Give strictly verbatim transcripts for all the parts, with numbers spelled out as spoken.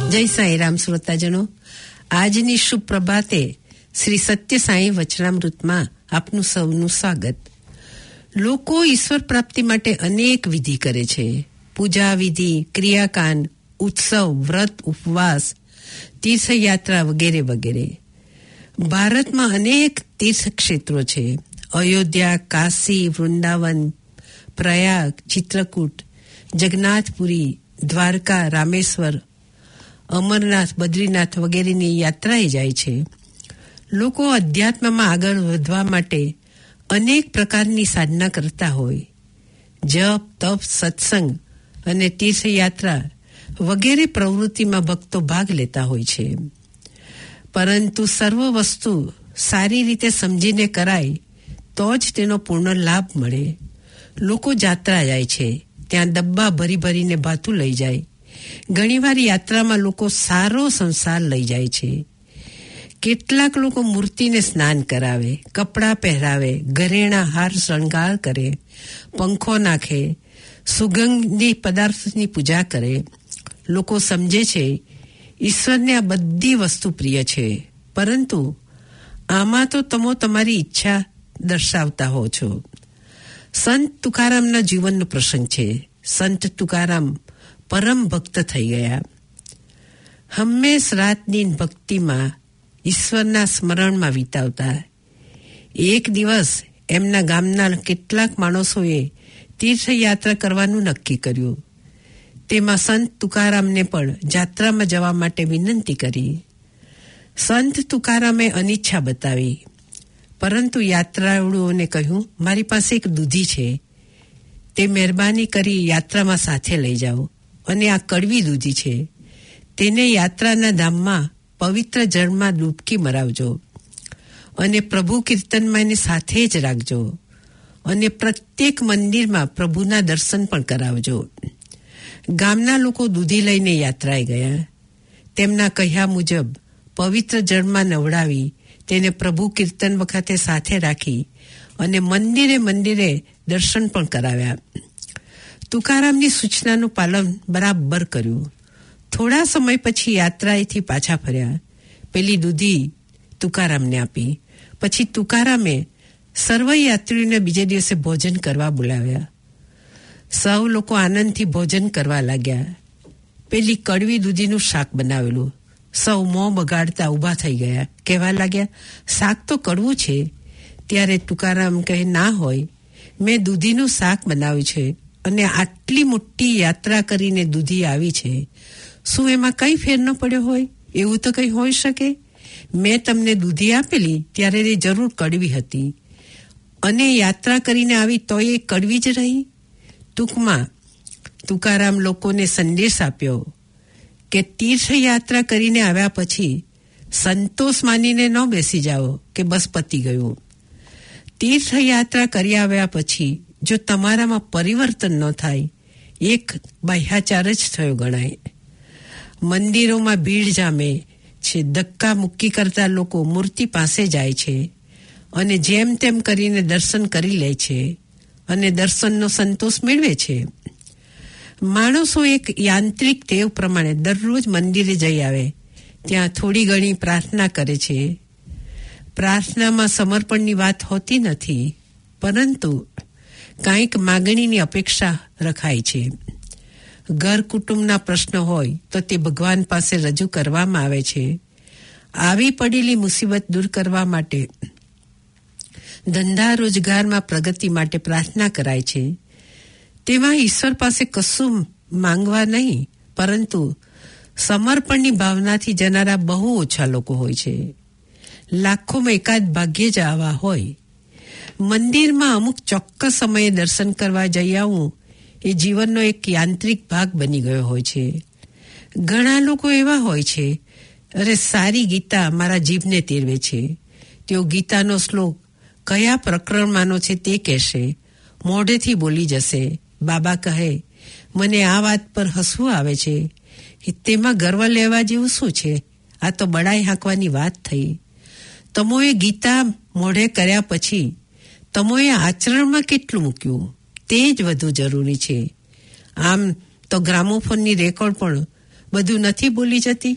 જય સાંઈરામ શ્રોતાજનો, આજની શુભ પ્રભાતે શ્રી સત્ય સાંઈ વચનામૃતમાં આપનું સૌનું સ્વાગત. લોકો ઈશ્વર પ્રાપ્તિ માટે અનેક વિધિ કરે છે. પૂજા વિધિ, ક્રિયાકાંડ, ઉત્સવ, વ્રત, ઉપવાસ, તીર્થયાત્રા વગેરે વગેરે. ભારતમાં અનેક તીર્થ ક્ષેત્રો છે. અયોધ્યા, કાશી, વૃંદાવન, પ્રયાગ, ચિત્રકૂટ, જગન્નાથપુરી, દ્વારકા, રામેશ્વર, અમરનાથ, બદ્રીનાથ વગેરેની યાત્રાએ જાય છે. લોકો અધ્યાત્મમાં આગળ વધવા માટે અનેક પ્રકારની સાધના કરતા હોય. જપ, તપ, સત્સંગ અને તીર્થયાત્રા વગેરે પ્રવૃત્તિમાં ભક્તો ભાગ લેતા હોય છે. પરંતુ સર્વ વસ્તુ સારી રીતે સમજીને કરાય તો જ તેનો પૂર્ણ લાભ મળે. લોકો જાત્રા જાય છે, ત્યાં ડબ્બા ભરી ભરીને ભાથું લઈ જાય. ઘણીવાર યાત્રામાં લોકો સારો સંસાર લઈ જાય છે. કેટલાક લોકો મૂર્તિને સ્નાન કરાવે, કપડાં પહેરાવે, ઘરેણા હાર શણગાર કરે, પંખો નાખે, સુગંધી પદાર્થની પૂજા કરે. લોકો સમજે છે ઈશ્વરને આ બધી વસ્તુ પ્રિય છે, પરંતુ આમાં તો તમે તમારી ઈચ્છા દર્શાવતા હો છો. સંત તુકારામના જીવનનો પ્રસંગ છે. સંત તુકારામ પરમ ભક્ત થઈ ગયા. હંમેશ રાત દિન ભક્તિમાં, ઈશ્વરના સ્મરણમાં વિતાવતા. એક દિવસ એમના ગામના કેટલાક માણસોએ તીર્થયાત્રા કરવાનું નક્કી કર્યું. તેમાં સંત તુકારામને પણ જાત્રામાં જવા માટે વિનંતી કરી. સંત તુકારામે અનિચ્છા બતાવી, પરંતુ યાત્રાળુઓને કહ્યું, મારી પાસે એક દૂધી છે, તે મહેરબાની કરી યાત્રામાં સાથે લઈ જાઓ. અને આ કડવી દૂધી છે, તેને યાત્રાના ધામમાં પવિત્ર જળમાં ડૂબકી મરાવજો અને પ્રભુ કીર્તનમાં એને સાથે જ રાખજો અને પ્રત્યેક મંદિરમાં પ્રભુના દર્શન પણ કરાવજો. ગામના લોકો દૂધી લઈને યાત્રાએ ગયા. તેમના કહ્યા મુજબ પવિત્ર જળમાં નવડાવી તેને પ્રભુ કીર્તન વખતે સાથે રાખી અને મંદિરે મંદિરે દર્શન પણ કરાવ્યા. તુકારામની સૂચનાનું પાલન બરાબર કર્યું. થોડા સમય પછી યાત્રાએથી પાછા ફર્યા. પેલી દૂધી તુકારામને આપી. પછી તુકારામે સર્વ યાત્રીઓને બીજે દિવસે ભોજન કરવા બોલાવ્યા. સૌ લોકો આનંદથી ભોજન કરવા લાગ્યા. પેલી કડવી દૂધીનું શાક બનાવેલું. સૌ મોં બગાડતા ઊભા થઈ ગયા. કહેવા લાગ્યા, શાક તો કડવું છે. ત્યારે તુકારામ કહે, ના હોય, મેં દૂધીનું શાક બનાવ્યું છે અને આટલી મોટી યાત્રા કરીને દૂધી આવી છે. શું એમાં કઈ ફેર ન પડ્યો હોય? એવું તો કઈ હોઈ શકે? મેં તમને દૂધી આપેલી ત્યારે એ જરૂર કડવી હતી, અને યાત્રા કરીને આવી તો એ કડવી જ રહી. ટૂંકમાં તુકારામ લોકોને સંદેશ આપ્યો કે તીર્થયાત્રા કરીને આવ્યા પછી સંતોષ માનીને ન બેસી જાઓ કે બસ પતી ગયું. તીર્થયાત્રા કરી આવ્યા પછી જો તમારામાં પરિવર્તન ન થાય, એક બાહ્યાચાર જ થયો ગણાય. મંદિરોમાં ભીડ જામે છે. ધક્કા મુક્કી કરતા લોકો મૂર્તિ પાસે જાય છે અને જેમ તેમ કરીને દર્શન કરી લે છે અને દર્શનનો સંતોષ મેળવે છે. માણસો એક યાંત્રિક ટેવ પ્રમાણે દરરોજ મંદિરે જઈ આવે, ત્યાં થોડી ઘણી પ્રાર્થના કરે છે. પ્રાર્થનામાં સમર્પણની વાત હોતી નથી, પરંતુ કાંઈક માગણીની અપેક્ષા રખાય છે. ઘર કુટુંબના પ્રશ્ન હોય તો તે ભગવાન પાસે રજૂ કરવામાં આવે છે. આવી પડેલી મુસીબત દૂર કરવા માટે, ધંધા રોજગારમાં પ્રગતિ માટે પ્રાર્થના કરાય છે. તેમાં ઈશ્વર પાસે કશું માંગવા નહીં, પરંતુ સમર્પણની ભાવનાથી જનારા બહુ ઓછા લોકો હોય છે. લાખોમાં એકાદ ભાગ્યે જ આવા હોય. મંદિરમાં અમુક ચોક્કસ સમયે દર્શન કરવા જઈ આવવું એ જીવનનો એક યાંત્રિક ભાગ બની ગયો હોય છે. ઘણા લોકો એવા હોય છે, અરે સારી ગીતા મારા જીભને તેરવે છે. તેઓ ગીતાનો શ્લોક કયા પ્રકરણમાંનો છે તે કહેશે, મોઢેથી બોલી જશે. બાબા કહે, મને આ વાત પર હસવું આવે છે, તેમાં ગર્વ લેવા જેવું શું છે? આ તો બડાઈ હાંકવાની વાત થઈ. તમોએ ગીતા મોઢે કર્યા પછી તમોએ આચરણમાં કેટલું મૂક્યું તે જ વધુ જરૂરી છે. આમ તો ગ્રામોફોનની રેકોર્ડ પણ બધું નથી બોલી જતી,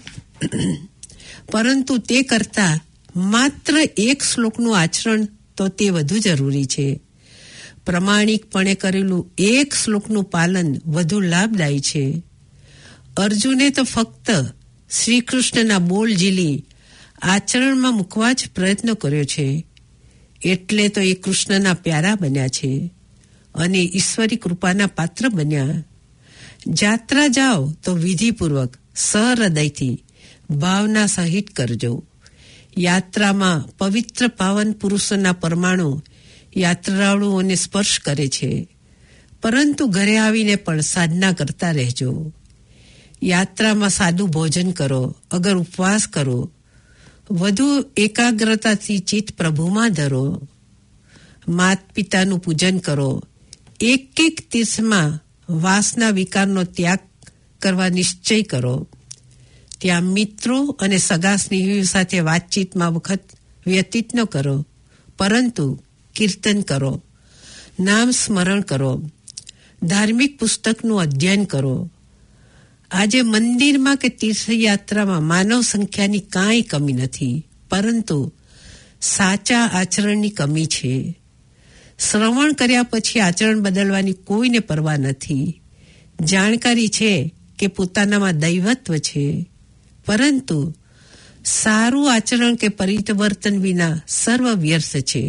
પરંતુ તે કરતા માત્ર એક શ્લોકનું આચરણ તો તે વધુ જરૂરી છે. પ્રમાણિકપણે કરેલું એક શ્લોકનું પાલન વધુ લાભદાયી છે. અર્જુને તો ફક્ત શ્રી કૃષ્ણના બોલ ઝીલી આચરણમાં મૂકવા જ પ્રયત્ન કર્યો છે, એટલે તો એ કૃષ્ણના પ્યારા બન્યા છે અને ઈશ્વરી કૃપાના પાત્ર બન્યા. જાત્રા જાઓ તો વિધિપૂર્વક સહૃદયથી ભાવના સહિત કરજો. યાત્રામાં પવિત્ર પાવન પુરુષોના પરમાણુ યાત્રાળુઓને સ્પર્શ કરે છે, પરંતુ ઘરે આવીને પણ સાધના કરતા રહેજો. યાત્રામાં સાદું ભોજન કરો, અગર ઉપવાસ કરો, વધુ એકાગ્રતાથી ચિત્ત પ્રભુમાં ધરો. માત પિતાનું પૂજન કરો. એક એક તીર્થમાં વાસના વિકારનો ત્યાગ કરવા નિશ્ચય કરો. ત્યાં મિત્રો અને સગા સ્નેહીઓ સાથે વાતચીતમાં વખત વ્યતીત ન કરો, પરંતુ કીર્તન કરો, નામ સ્મરણ કરો, ધાર્મિક પુસ્તકનું અધ્યયન કરો. આજે મંદિરમાં કે તીર્થયાત્રામાં માનવ સંખ્યાની કાંઈ કમી નથી, પરંતુ સાચા આચરણની કમી છે. શ્રવણ કર્યા પછી આચરણ બદલવાની કોઈને પરવા નથી. જાણકારી છે કે પોતાનામાં દૈવત્વ છે, પરંતુ સારું આચરણ કે પરિવર્તન વિના સર્વ વ્યર્થ છે.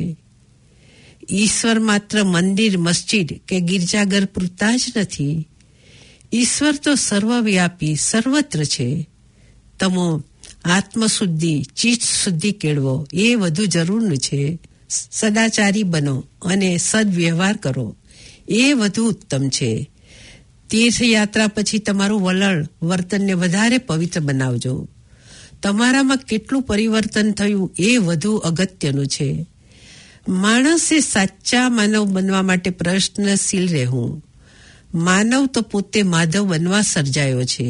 ઈશ્વર માત્ર મંદિર, મસ્જિદ કે ગિરજાઘર પૂરતા જ નથી. ઈશ્વર તો સર્વવ્યાપી, સર્વત્ર છે. તમો આત્મશુદ્ધિ, ચિત્ત શુદ્ધિ કેળવો એ વધુ જરૂરનું છે. સદાચારી બનો અને સદવ્યવહાર કરો એ વધુ ઉત્તમ છે. તીર્થયાત્રા પછી તમારું વલણ, વર્તનને વધારે પવિત્ર બનાવજો. તમારામાં કેટલું પરિવર્તન થયું એ વધુ અગત્યનું છે. માણસે સાચા માનવ બનવા માટે પ્રયત્નશીલ રહેવું. માનવ તો પોતે માધવ બનવા સર્જાયો છે.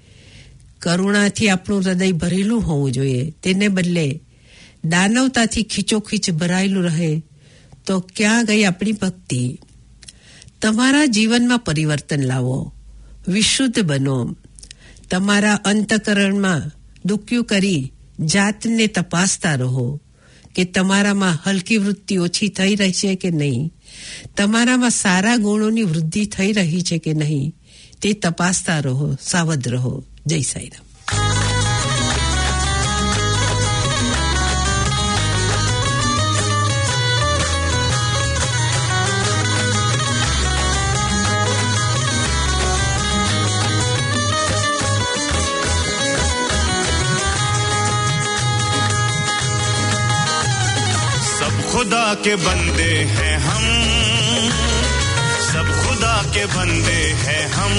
કરુણાથી આપણું હૃદય ભરેલું હોવું જોઈએ, તેને બદલે દાનવતાથી ખીચોખીચ ભરાયેલું રહે તો ક્યાં ગઈ આપણી ભક્તિ? તમારા જીવનમાં પરિવર્તન લાવો, વિશુદ્ધ બનો. તમારા અંતઃકરણમાં ડૂક્યું કરી જાતને તપાસતા રહો કે તમારામાં હલકી વૃત્તિ ઓછી થઈ રહી છે કે નહીં, તમારામાં સારા ગુણોની વૃદ્ધિ થઈ રહી છે કે નહીં, તે તપાસતા રહો, સાવધ રહો. જય સાંઈરામ. खुदा के बंदे हैं हम, सब खुदा के बंदे हैं हम,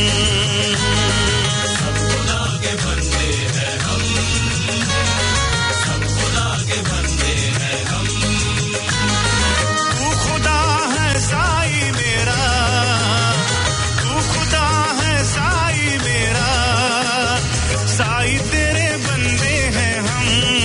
सब खुदा के बंदे हैं हम, सब खुदा के बंदे हैं हम. तू खुदा है साई मेरा, तू खुदा है साई मेरा, साई तेरे बंदे हैं हम.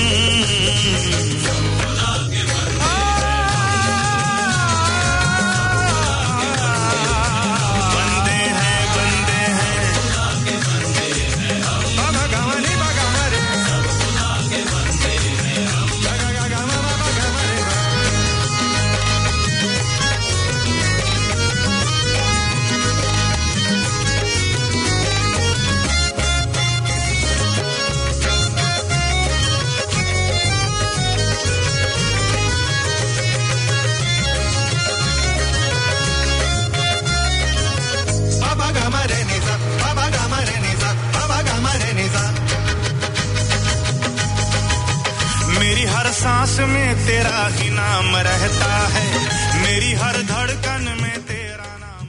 मेरी हर सांस में तेरा ही नाम रहता है, मेरी हर धड़कन में